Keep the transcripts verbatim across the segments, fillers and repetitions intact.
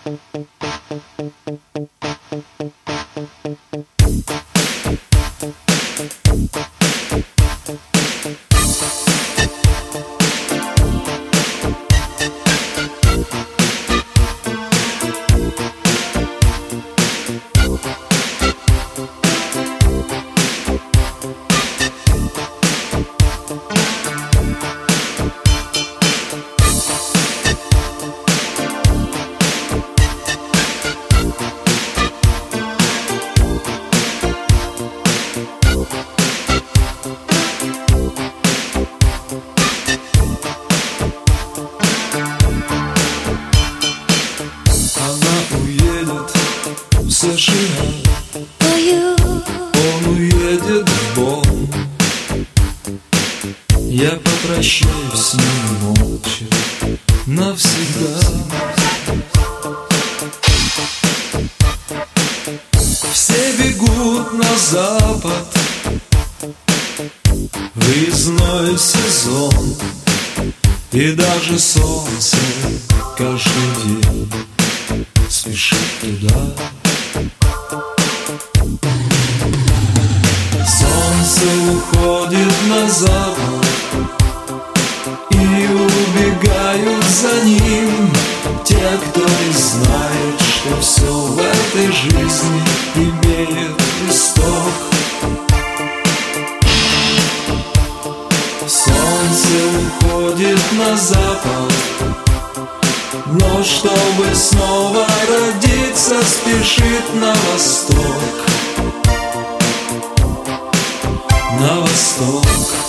Он уедет в Бонн. Я попрощаюсь с ним молча навсегда. Все бегут на запад, выездной сезон, и даже солнце каждый день спешит туда. Солнце уходит на запад, и убегают за ним те, кто не знает, что все в этой жизни имеет исток. Солнце уходит на запад, но чтобы снова родиться, спешит на восток. На восток.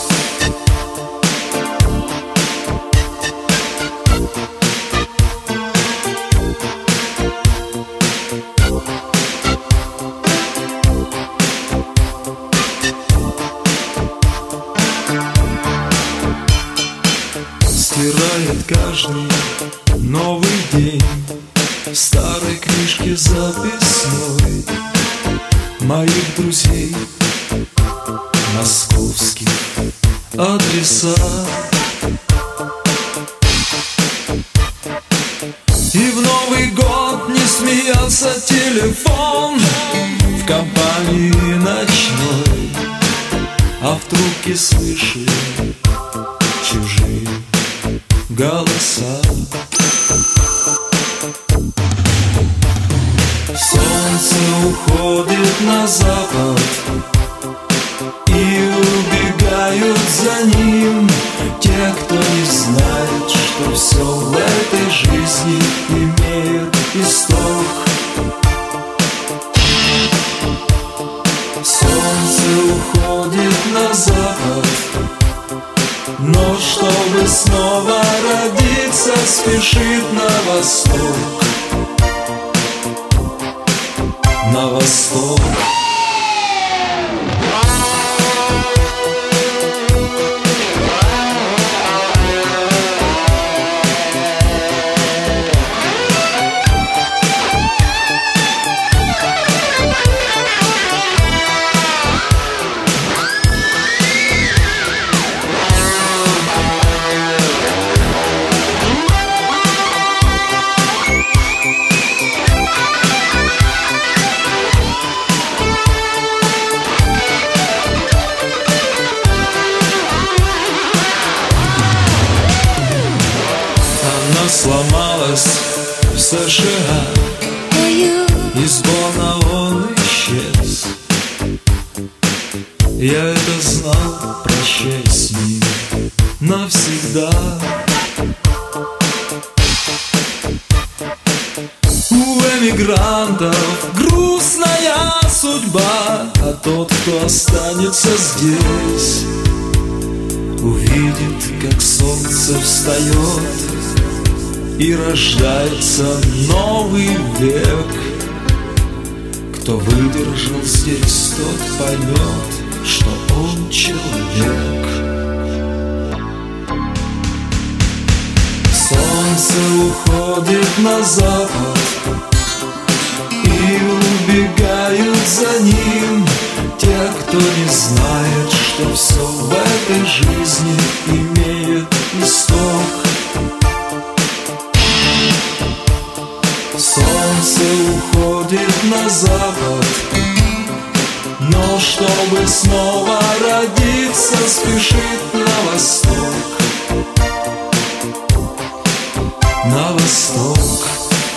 Стирает каждый новый день в старой книжке записной моих друзей, московских адреса. И в Новый год не смеялся телефон в компании ночной, а в трубке слышу чужие голоса. Солнце уходит на запад, и убегают за ним те, кто не знает, что все в этой жизни имеет исток. Солнце уходит на запад, но чтобы снова родиться, спешит на восток. На восток. Сломалась в США, из Бонна он исчез. Я это знал, прощай с ним навсегда. У эмигрантов грустная судьба, а тот, кто останется здесь, увидит, как солнце встает, и рождается новый век. Кто выдержал здесь, тот поймет, что он человек. Солнце уходит на запад, и убегают за ним те, кто не знает, что все в этой жизни имеет исток. Солнце уходит на запад, но чтобы снова родиться, спешит на восток, на восток.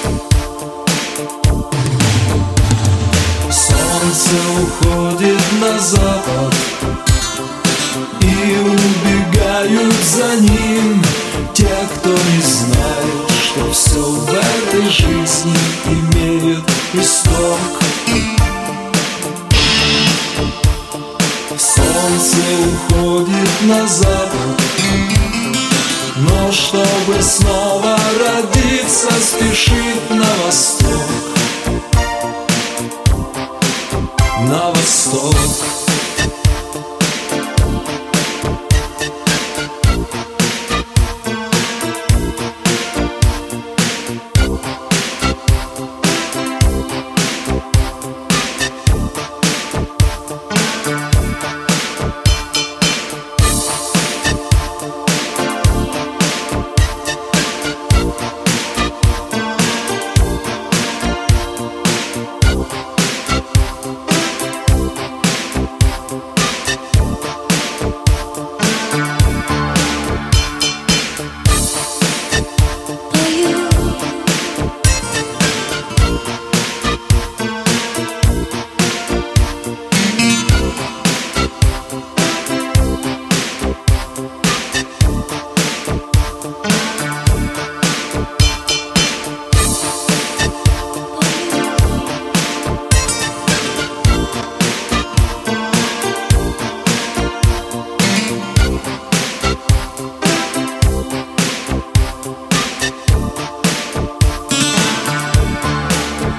Солнце уходит на запад, и убегают за ним те, кто не знает, что все в этой жизни имеет исток. Солнце уходит на запад, но чтобы снова родиться, спешит на восток, на восток.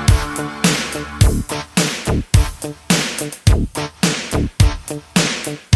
Thank you.